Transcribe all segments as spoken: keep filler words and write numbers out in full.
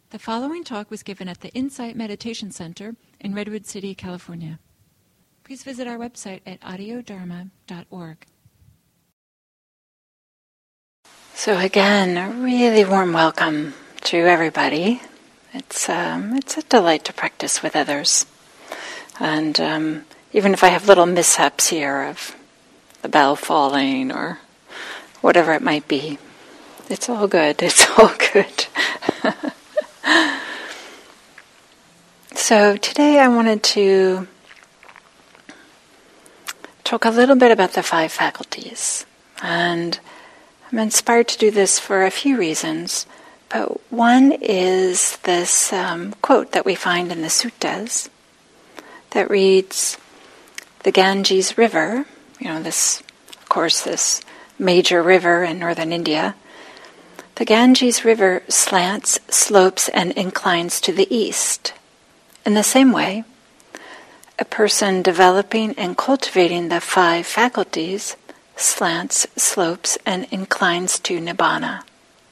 The following talk was given at the Insight Meditation Center in Redwood City, California. Please visit our website at audio dharma dot org. So again, a really warm welcome to everybody. It's um, it's a delight to practice with others. And um, even if I have little mishaps here of the bell falling or whatever it might be, it's all good. It's all good. So today I wanted to talk a little bit about the five faculties. And I'm inspired to do this for a few reasons. But one is this um, quote that we find in the suttas that reads, the Ganges River, you know, this, of course, this major river in northern India, the Ganges River slants, slopes, and inclines to the east. In the same way, a person developing and cultivating the five faculties slants, slopes, and inclines to Nibbana.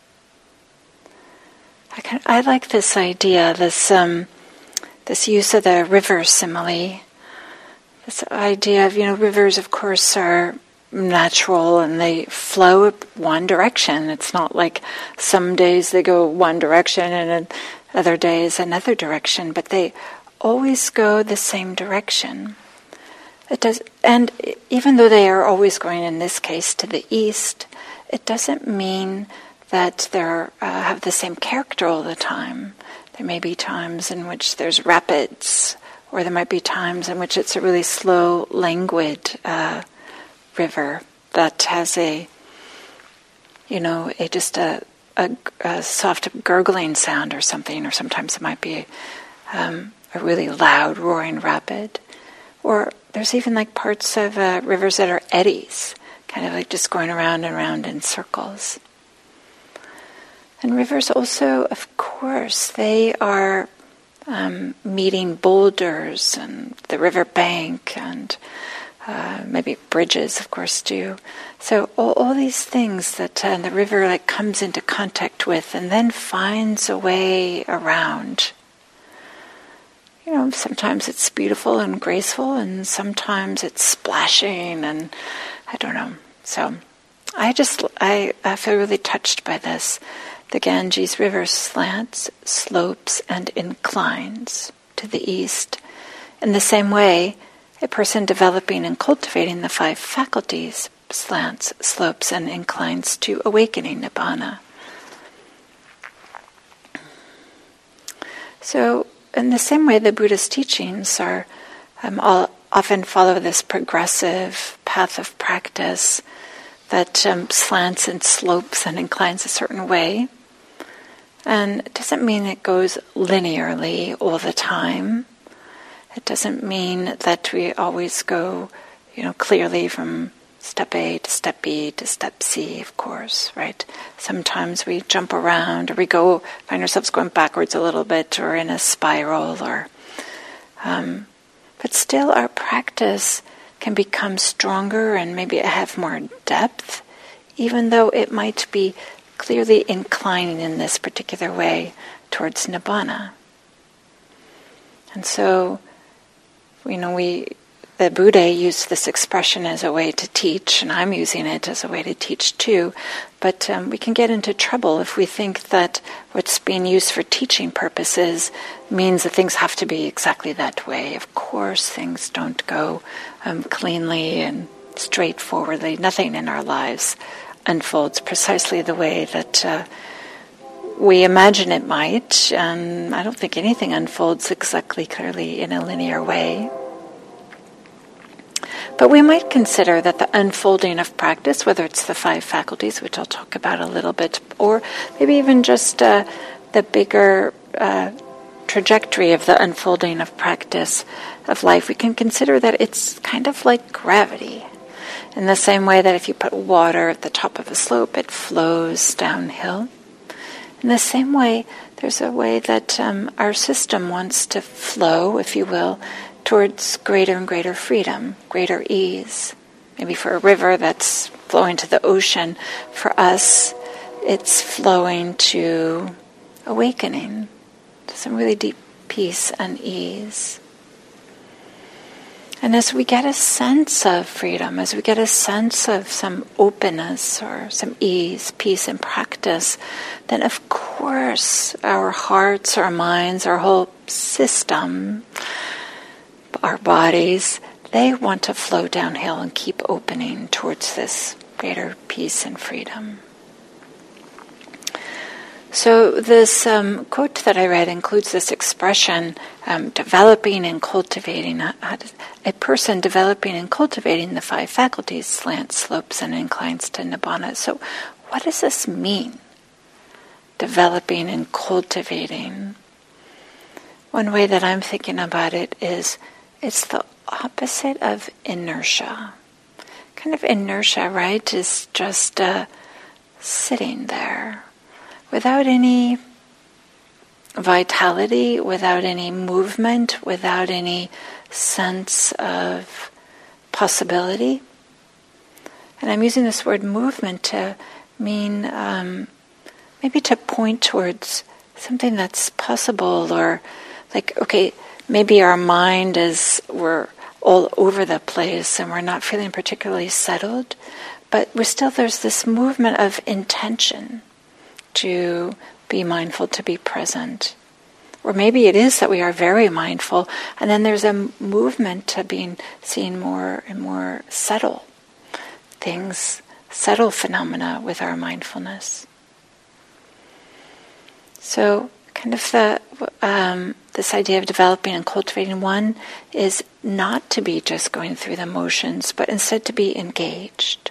I, can, I like this idea, this um, this use of the river simile. This idea of, you know, rivers, of course, are natural and they flow one direction. It's not like some days they go one direction and other days another direction, but they always go the same direction. It does, and even though they are always going, in this case, to the east, it doesn't mean that they uh, have the same character all the time. There may be times in which there's rapids, or there might be times in which it's a really slow, languid uh, river that has a, you know, a just a, a, a soft gurgling sound or something, or sometimes it might be um, a really loud, roaring rapid. Or there's even like parts of uh, rivers that are eddies, kind of like just going around and around in circles. And rivers also, of course, they are um, meeting boulders and the river bank and uh, maybe bridges, of course, too. So all, all these things that uh, the river like comes into contact with and then finds a way around. You know, sometimes it's beautiful and graceful, and sometimes it's splashing, and I don't know. So I just, I, I feel really touched by this. The Ganges River slants, slopes, and inclines to the east. In the same way, a person developing and cultivating the five faculties slants, slopes, and inclines to awakening Nibbana. So, in the same way, the Buddha's teachings are um, all, often follow this progressive path of practice that um, slants and slopes and inclines a certain way. And it doesn't mean it goes linearly all the time. It doesn't mean that we always go, you know, clearly from step A to step B to step C, of course, right? Sometimes we jump around, or we go, find ourselves going backwards a little bit, or in a spiral, or... Um, but still our practice can become stronger and maybe have more depth, even though it might be clearly inclining in this particular way towards Nibbana. And so, you know, we, the Buddha used this expression as a way to teach, and I'm using it as a way to teach too, but um, we can get into trouble if we think that what's being used for teaching purposes means that things have to be exactly that way. Of course, things don't go um, cleanly and straightforwardly. Nothing in our lives unfolds precisely the way that uh, we imagine it might, and I don't think anything unfolds exactly clearly in a linear way. But we might consider that the unfolding of practice, whether it's the five faculties, which I'll talk about a little bit, or maybe even just uh, the bigger uh, trajectory of the unfolding of practice of life, we can consider that it's kind of like gravity. In the same way that if you put water at the top of a slope, it flows downhill. In the same way, there's a way that um, our system wants to flow, if you will, towards greater and greater freedom, greater ease. Maybe for a river that's flowing to the ocean, for us, it's flowing to awakening. some really deep peace and ease. And as we get a sense of freedom, as we get a sense of some openness or some ease, peace in practice, then of course our hearts, our minds, our whole system, our bodies, they want to flow downhill and keep opening towards this greater peace and freedom. So this um, quote that I read includes this expression, um, developing and cultivating, a, a person developing and cultivating the five faculties, slants, slopes, and inclines to nibbana. So what does this mean? Developing and cultivating. One way that I'm thinking about it is it's the opposite of inertia. Kind of inertia, right, is just uh, sitting there. Without any vitality, without any movement, without any sense of possibility. And I'm using this word movement to mean um, maybe to point towards something that's possible, or like, okay, maybe our mind is, we're all over the place and we're not feeling particularly settled, but we're still, there's this movement of intention to be mindful, to be present. Or maybe it is that we are very mindful, and then there's a movement to being seeing more and more subtle things, subtle phenomena with our mindfulness. So kind of the um, this idea of developing and cultivating, one is not to be just going through the motions, but instead to be engaged.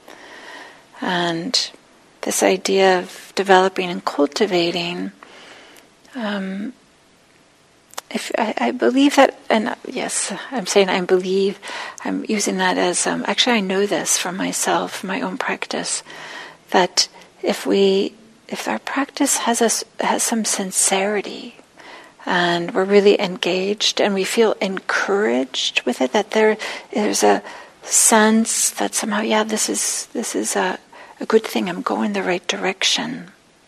And this idea of developing and cultivating, um, if I, I believe that, and yes, I'm saying I believe, I'm using that as, um, actually I know this from myself, my own practice, that if we, if our practice has a, has some sincerity, and we're really engaged, and we feel encouraged with it, that there, there's a sense that somehow, yeah, this is this is a a good thing, I'm going the right direction,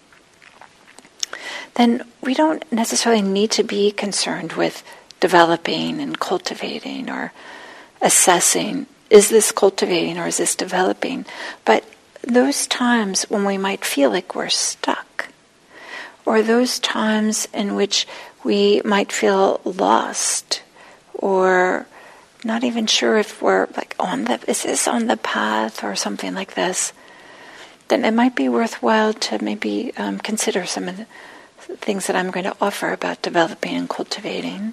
then we don't necessarily need to be concerned with developing and cultivating or assessing, is this cultivating or is this developing? But those times when we might feel like we're stuck, or those times in which we might feel lost, or not even sure if we're like on the, is this on the path or something like this, then it might be worthwhile to maybe um, consider some of the things that I'm going to offer about developing and cultivating.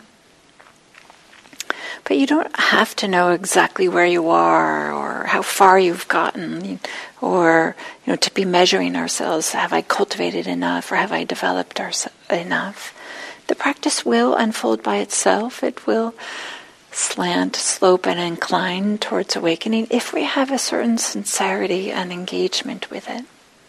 But you don't have to know exactly where you are or how far you've gotten, or you know, to be measuring ourselves. Have I cultivated enough, or have I developed ours- enough? The practice will unfold by itself. It will slant, slope, and incline towards awakening if we have a certain sincerity and engagement with it.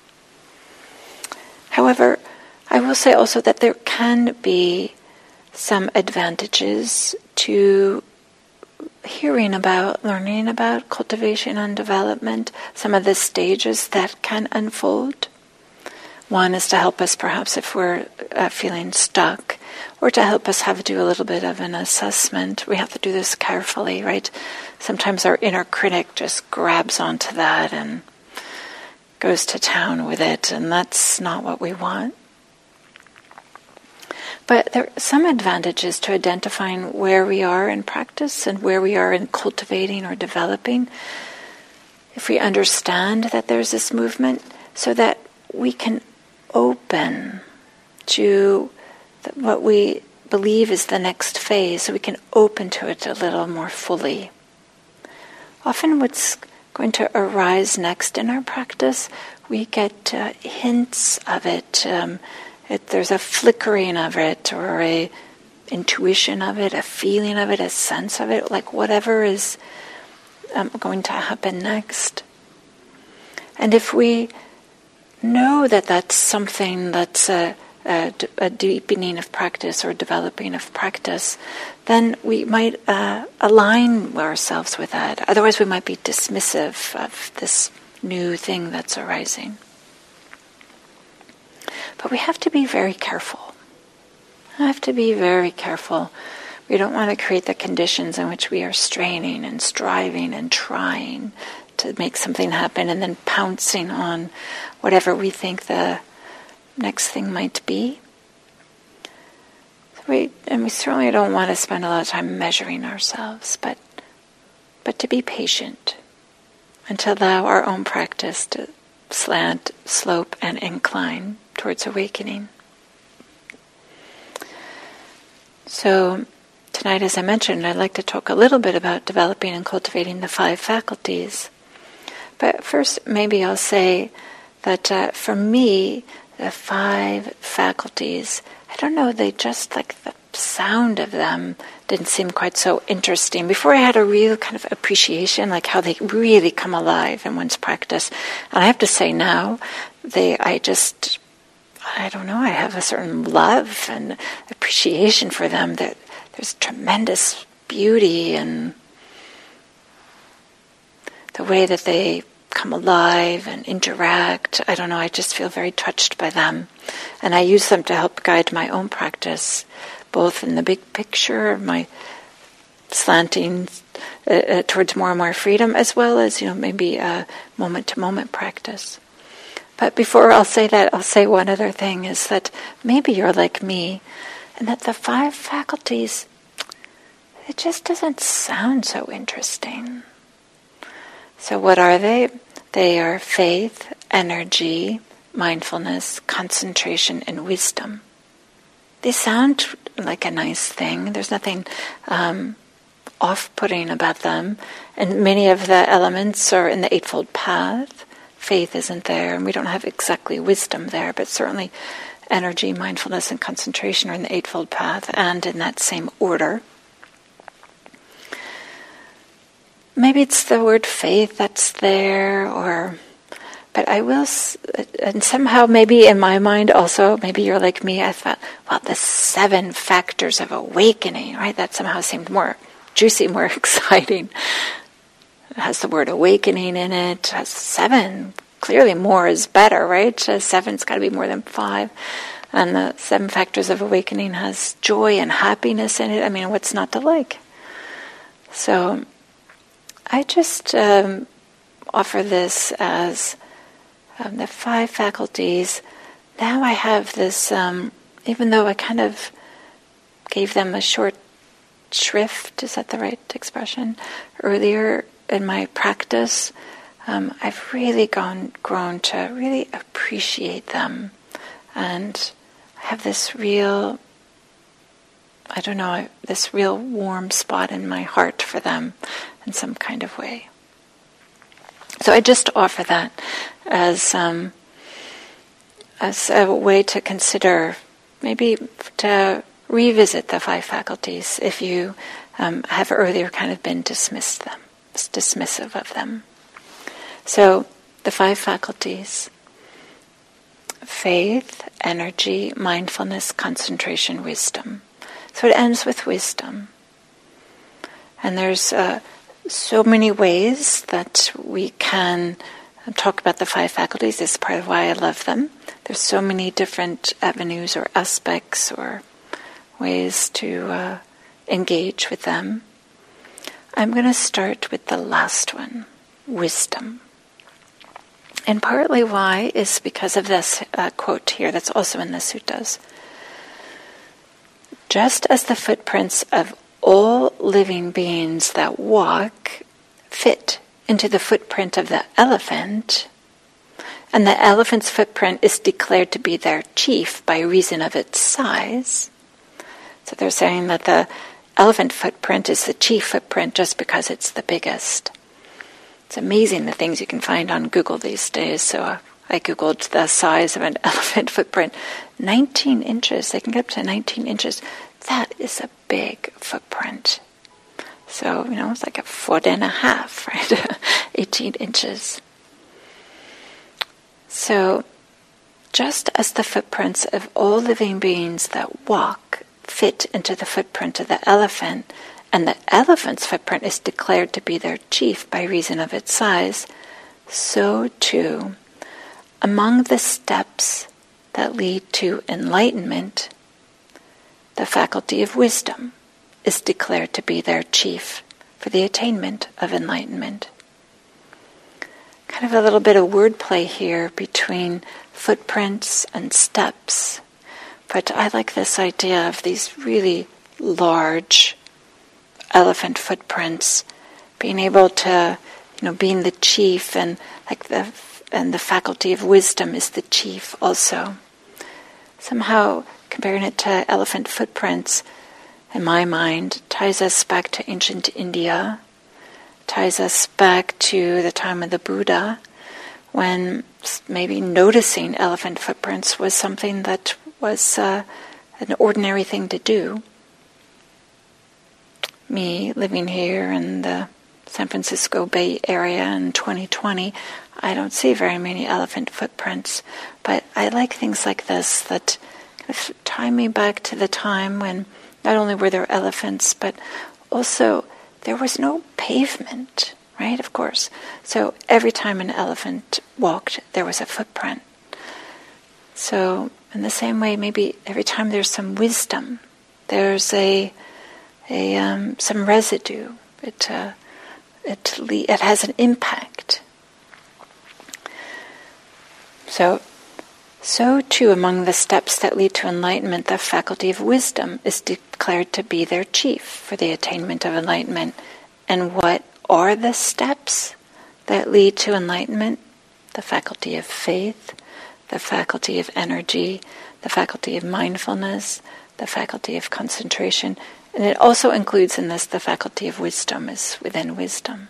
However, I will say also that there can be some advantages to hearing about, learning about cultivation and development, some of the stages that can unfold. One is to help us perhaps if we're uh, feeling stuck, or to help us have to do a little bit of an assessment. We have to do this carefully, right? Sometimes our inner critic just grabs onto that and goes to town with it, and that's not what we want. But there are some advantages to identifying where we are in practice and where we are in cultivating or developing. If we understand that there's this movement, so that we can open to what we believe is the next phase, so we can open to it a little more fully. Often what's going to arise next in our practice, we get uh, hints of it. Um, it. There's a flickering of it, or a intuition of it, a feeling of it, a sense of it, like whatever is um, going to happen next. And if we know that that's something that's a A, a deepening of practice or developing of practice, then we might uh, align ourselves with that. Otherwise we might be dismissive of this new thing that's arising. But we have to be very careful. I have to be very careful. We don't want to create the conditions in which we are straining and striving and trying to make something happen and then pouncing on whatever we think the next thing might be. So we, and we certainly don't want to spend a lot of time measuring ourselves, but but to be patient and to allow our own practice to slant, slope, and incline towards awakening. So tonight, as I mentioned, I'd like to talk a little bit about developing and cultivating the five faculties. But first, maybe I'll say that uh, for me, the five faculties, I don't know, they just, like the sound of them didn't seem quite so interesting. Before I had a real kind of appreciation, like how they really come alive in one's practice. And I have to say now, they, I just, I don't know, I have a certain love and appreciation for them, that there's tremendous beauty in the way that they come alive and interact. I don't know, I just feel very touched by them. And I use them to help guide my own practice, both in the big picture of my slanting uh, uh, towards more and more freedom, as well as, you know, maybe a moment-to-moment practice. But before I'll say that, I'll say one other thing, is that maybe you're like me, and that the five faculties, it just doesn't sound so interesting. So what are they? They are faith, energy, mindfulness, concentration, and wisdom. They sound like a nice thing. There's nothing um, off-putting about them. And many of the elements are in the Eightfold Path. Faith isn't there, and we don't have exactly wisdom there, but certainly energy, mindfulness, and concentration are in the Eightfold Path, and in that same order. Maybe it's the word faith that's there, or, but I will, and somehow maybe in my mind also, maybe you're like me, I thought, well, the seven factors of awakening, right? That somehow seemed more juicy, more exciting. It has the word awakening in it, it has seven. Clearly more is better, right? Seven's got to be more than five. And the seven factors of awakening has joy and happiness in it. I mean, what's not to like? So I just um, offer this as um, the five faculties. Now I have this, um, even though I kind of gave them a short shrift, is that the right expression, earlier in my practice, um, I've really gone, grown to really appreciate them. And I have this real, I don't know, this real warm spot in my heart for them in some kind of way. So I just offer that as um, as a way to consider, maybe to revisit the five faculties if you um, have earlier kind of been dismissed them, dismissive of them. So the five faculties: faith, energy, mindfulness, concentration, wisdom. So it ends with wisdom. And there's uh, so many ways that we can talk about the five faculties. This is part of why I love them. There's so many different avenues or aspects or ways to uh, engage with them. I'm going to start with the last one, wisdom. And partly why is because of this uh, quote here that's also in the suttas. Just as the footprints of all living beings that walk fit into the footprint of the elephant, and the elephant's footprint is declared to be their chief by reason of its size. So they're saying that the elephant footprint is the chief footprint just because it's the biggest. It's amazing the things you can find on Google these days. So uh, I Googled the size of an elephant footprint. nineteen inches. They can get up to nineteen inches. That is a big footprint. So, you know, it's like a foot and a half, right? eighteen inches. So, just as the footprints of all living beings that walk fit into the footprint of the elephant, and the elephant's footprint is declared to be their chief by reason of its size, so too, among the steps that lead to enlightenment, the faculty of wisdom is declared to be their chief for the attainment of enlightenment. Kind of a little bit of wordplay here between footprints and steps. But I like this idea of these really large elephant footprints being able to, you know, being the chief, and like the and the faculty of wisdom is the chief also. Somehow comparing it to elephant footprints, in my mind, ties us back to ancient India, ties us back to the time of the Buddha, when maybe noticing elephant footprints was something that was uh, an ordinary thing to do. Me living here in the San Francisco Bay Area in twenty twenty, I don't see very many elephant footprints, but I like things like this that kind of tie me back to the time when not only were there elephants, but also there was no pavement, right? Of course. So every time an elephant walked, there was a footprint. So in the same way, maybe every time there's some wisdom, there's a a um, some residue. It uh, it le- it has an impact. So. So too, among the steps that lead to enlightenment, the faculty of wisdom is declared to be their chief for the attainment of enlightenment. And what are the steps that lead to enlightenment? The faculty of faith, the faculty of energy, the faculty of mindfulness, the faculty of concentration, and it also includes in this the faculty of wisdom is within wisdom.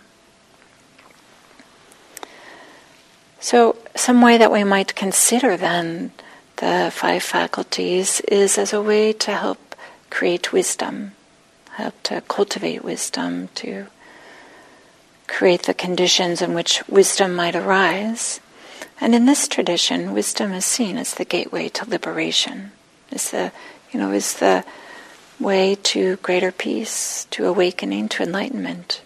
So some way that we might consider then the five faculties is as a way to help create wisdom, help to cultivate wisdom, to create the conditions in which wisdom might arise. And in this tradition, wisdom is seen as the gateway to liberation, is the, you know, is the way to greater peace, to awakening, to enlightenment.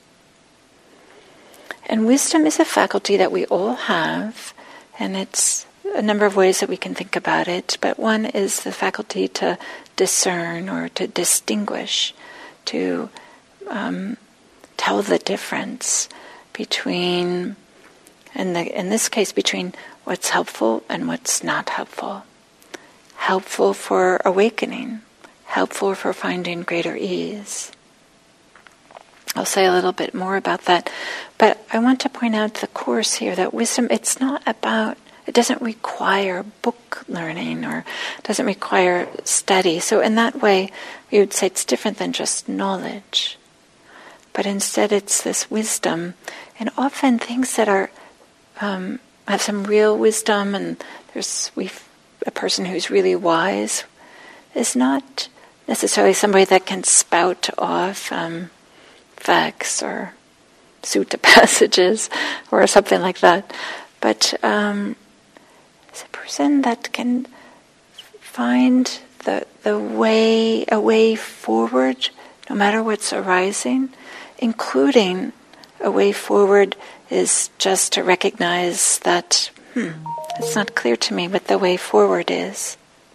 And wisdom is a faculty that we all have, and it's a number of ways that we can think about it, but one is the faculty to discern or to distinguish, to um, tell the difference between, in, the, in this case, between what's helpful and what's not helpful. Helpful for awakening, helpful for finding greater ease. I'll say a little bit more about that, but I want to point out the Course here that wisdom, it's not about, it doesn't require book learning or doesn't require study. So in that way, we would say it's different than just knowledge. But instead it's this wisdom, and often things that are um, have some real wisdom, and there's we a person who's really wise is not necessarily somebody that can spout off um, facts or sutta passages or something like that, but um, it's a person that can find the the way a way forward, no matter what's arising, including a way forward is just to recognize that hmm, it's not clear to me what the way forward is,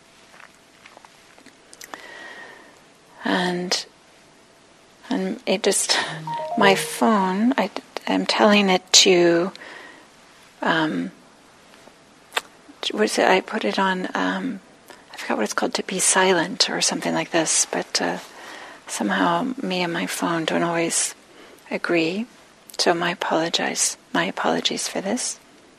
and. And it just, my phone, I, I'm telling it to, um, what is it, I put it on, um, I forgot what it's called, to be silent or something like this, but uh, somehow me and my phone don't always agree, so my apologize, my apologies for this.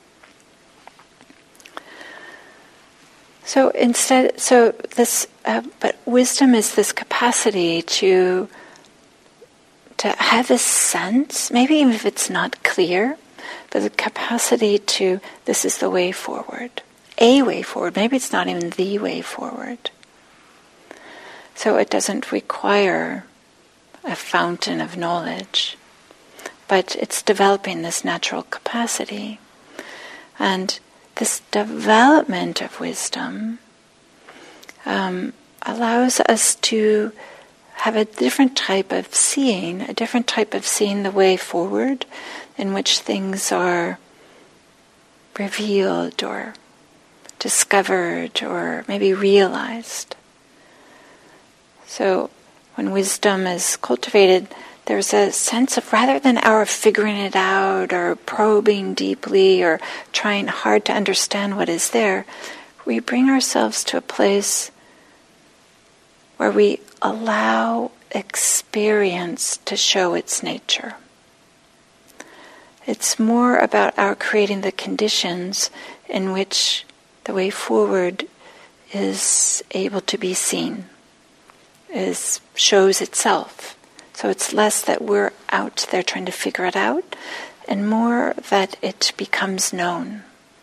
So instead, so this, uh, but wisdom is this capacity to to have a sense, maybe even if it's not clear, but the capacity to, this is the way forward. A way forward. Maybe it's not even the way forward. So it doesn't require a fountain of knowledge, but it's developing this natural capacity. And this development of wisdom um, allows us to have a different type of seeing, a different type of seeing the way forward, in which things are revealed or discovered or maybe realized. So when wisdom is cultivated, there's a sense of, rather than our figuring it out or probing deeply or trying hard to understand what is there, we bring ourselves to a place where we allow experience to show its nature. It's more about our creating the conditions in which the way forward is able to be seen, is shows itself. So it's less that we're out there trying to figure it out, and more that it becomes known.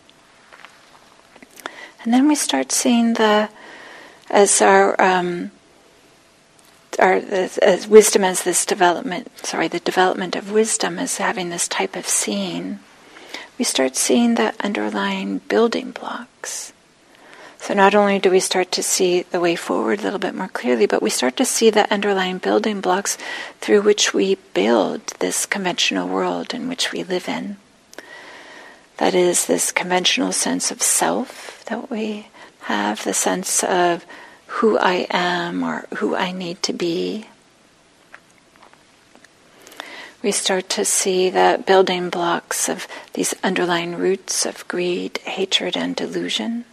And then we start seeing the, as our, um, our as, as wisdom as this development, sorry, the development of wisdom as having this type of seeing, we start seeing the underlying building blocks. So not only do we start to see the way forward a little bit more clearly, but we start to see the underlying building blocks through which we build this conventional world in which we live in. That is, this conventional sense of self that we have, the sense of who I am or who I need to be. We start to see the building blocks of these underlying roots of greed, hatred, and delusion.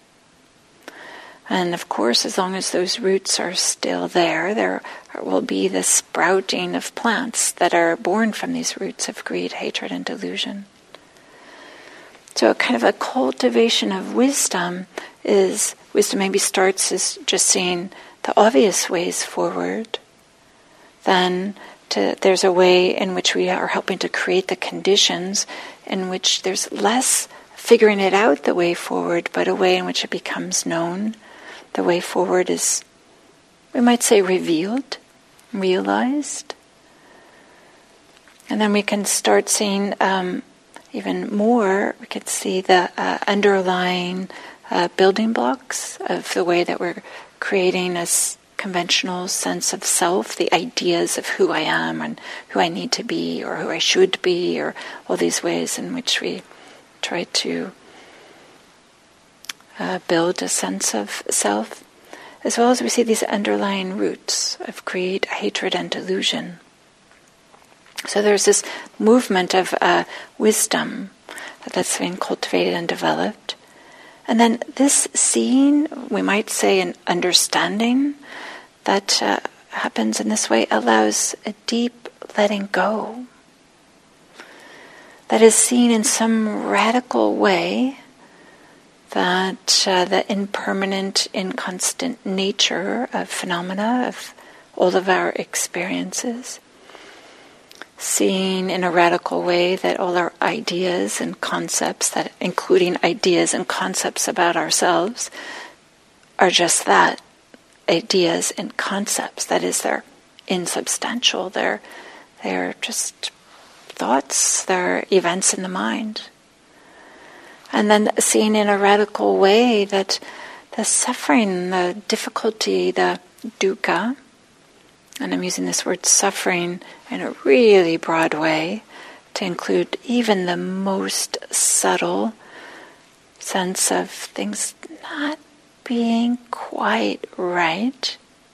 And of course, as long as those roots are still there, there will be the sprouting of plants that are born from these roots of greed, hatred, and delusion. So kind of a cultivation of wisdom is, wisdom maybe starts as just seeing the obvious ways forward. Then to, there's a way in which we are helping to create the conditions in which there's less figuring it out the way forward, but a way in which it becomes known. The way forward is, we might say, revealed, realized. And then we can start seeing um, even more, we could see the uh, underlying uh, building blocks of the way that we're creating a s- conventional sense of self, the ideas of who I am and who I need to be or who I should be, or all these ways in which we try to Uh, build a sense of self, as well as we see these underlying roots of greed, hatred, and delusion. So there's this movement of uh, wisdom that's being cultivated and developed. And then this seeing, we might say an understanding, that uh, happens in this way allows a deep letting go. That is seen in some radical way that uh, the impermanent, inconstant nature of phenomena, of all of our experiences, seeing in a radical way that all our ideas and concepts, that including ideas and concepts about ourselves, are just that, ideas and concepts. That is, they're insubstantial, they're, they're just thoughts, they're events in the mind. And then seeing in a radical way that the suffering, the difficulty, the dukkha, and I'm using this word suffering in a really broad way to include even the most subtle sense of things not being quite right.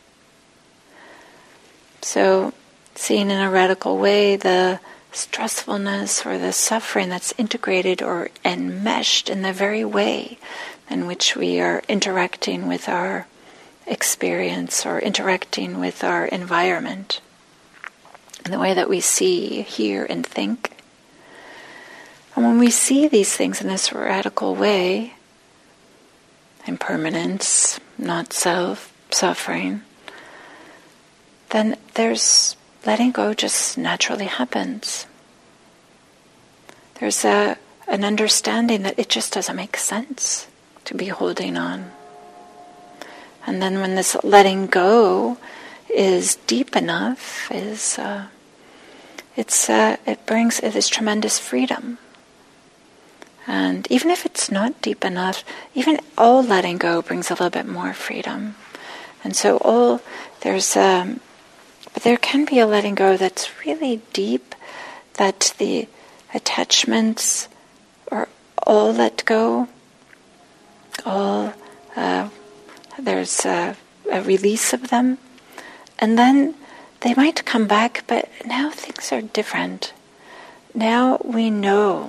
So seeing in a radical way the stressfulness or the suffering that's integrated or enmeshed in the very way in which we are interacting with our experience or interacting with our environment, and the way that we see, hear, and think. And when we see these things in this radical way, impermanence, not self, suffering, then there's letting go just naturally happens. There's a, an understanding that it just doesn't make sense to be holding on. And then when this letting go is deep enough, is uh, it's uh, it brings it is tremendous freedom. And even if it's not deep enough, even all letting go brings a little bit more freedom. And so all there's. Um, But there can be a letting go that's really deep, that the attachments are all let go, all uh, there's a, a release of them, And then they might come back, but now things are different. Now we know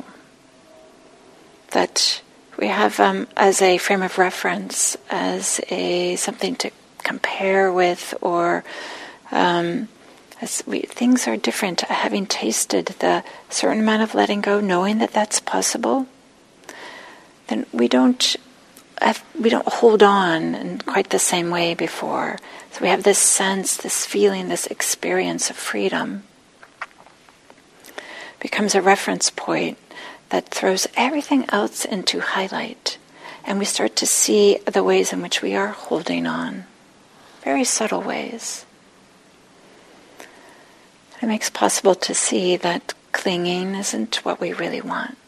that we have um, as a frame of reference, as a something to compare with, or um, as we, things are different. Having tasted the certain amount of letting go, knowing that that's possible, then we don't have, we don't hold on in quite the same way before. So we have this sense, this feeling, this experience of freedom. Becomes a reference point that throws everything else into highlight, and we start to see the ways in which we are holding on, very subtle ways. It makes possible to see that clinging isn't what we really want.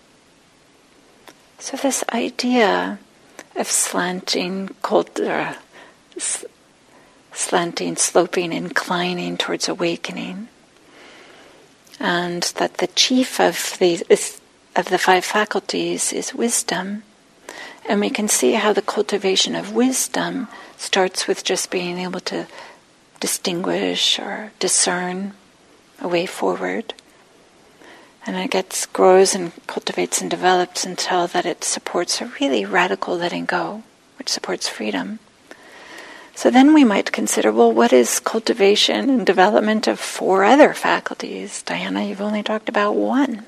So this idea of slanting, cold, uh, slanting, sloping, inclining towards awakening, and that the chief of the of the five faculties is wisdom, and we can see how the cultivation of wisdom starts with just being able to distinguish or discern a way forward, and it gets grows and cultivates and develops until that it supports a really radical letting go, which supports freedom. So then we might consider, well, what is cultivation and development of four other faculties? Diana, you've only talked about one.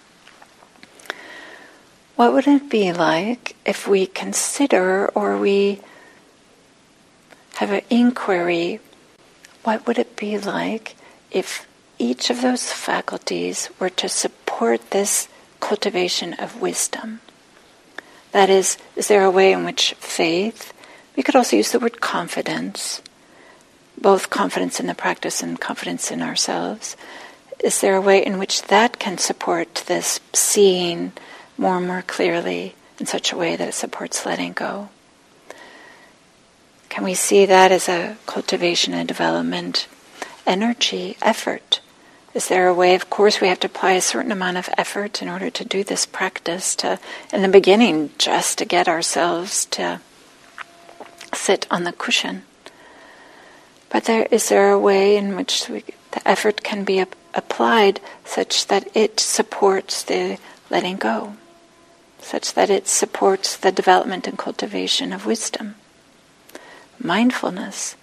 What would it be like if we consider, or we have an inquiry, what would it be like if each of those faculties were to support this cultivation of wisdom? That is, is there a way in which faith, we could also use the word confidence, both confidence in the practice and confidence in ourselves. Is there a way in which that can support this seeing more and more clearly in such a way that it supports letting go? Can we see that as a cultivation and development energy, effort? Is there a way, of course, we have to apply a certain amount of effort in order to do this practice, to, in the beginning, just to get ourselves to sit on the cushion. But there is there a way in which we, the effort can be ap- applied such that it supports the letting go, such that it supports the development and cultivation of wisdom, mindfulness.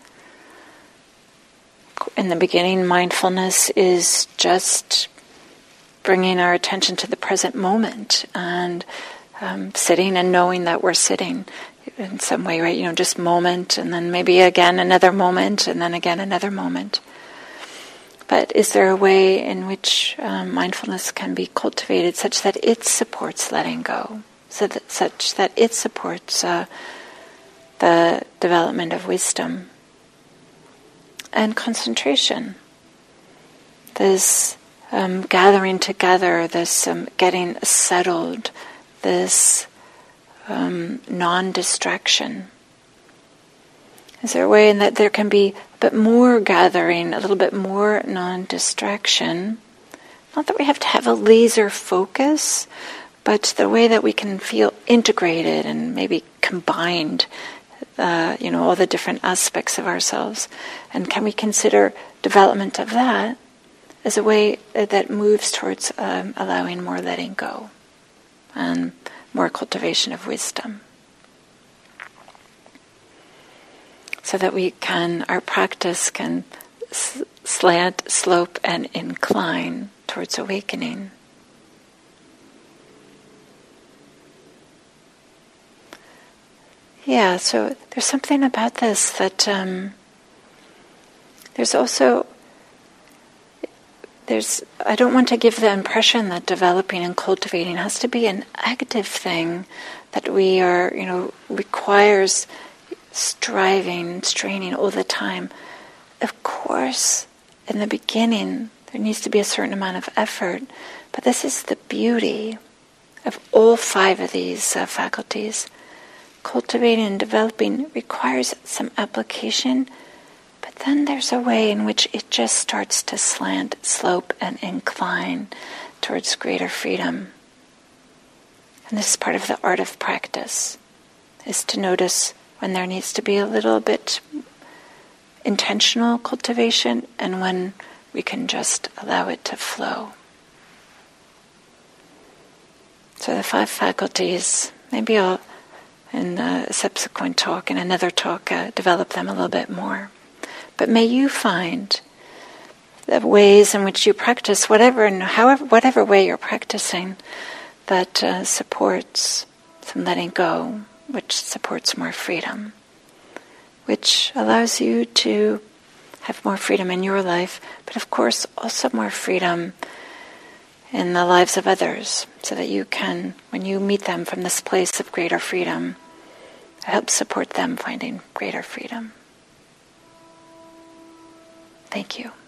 In the beginning, mindfulness is just bringing our attention to the present moment and um, sitting and knowing that we're sitting in some way, right? You know, just moment, and then maybe again another moment, and then again another moment. But is there a way in which um, mindfulness can be cultivated such that it supports letting go, so that, such that it supports uh, the development of wisdom and concentration? This um, gathering together, this um, getting settled, this um, non-distraction. Is there a way in that there can be a bit more gathering, a little bit more non-distraction? Not that we have to have a laser focus, but the way that we can feel integrated and maybe combined, uh, you know, all the different aspects of ourselves. And can we consider development of that as a way that moves towards um, allowing more letting go and more cultivation of wisdom? So that we can, our practice can slant, slope, and incline towards awakening. Yeah, so there's something about this that um, there's also, there's, I don't want to give the impression that developing and cultivating has to be an active thing that we are, you know, requires striving, straining all the time. Of course, in the beginning, there needs to be a certain amount of effort, but this is the beauty of all five of these uh, faculties. Cultivating and developing requires some application, but then there's a way in which it just starts to slant, slope, and incline towards greater freedom. And this is part of the art of practice, is to notice when there needs to be a little bit intentional cultivation and when we can just allow it to flow. So the five faculties, maybe I'll, in a subsequent talk, in another talk, uh, develop them a little bit more. But may you find the ways in which you practice whatever and however, whatever way you're practicing that uh, supports some letting go, which supports more freedom, which allows you to have more freedom in your life, but of course also more freedom in the lives of others, so that you can, when you meet them from this place of greater freedom, help support them finding greater freedom. Thank you.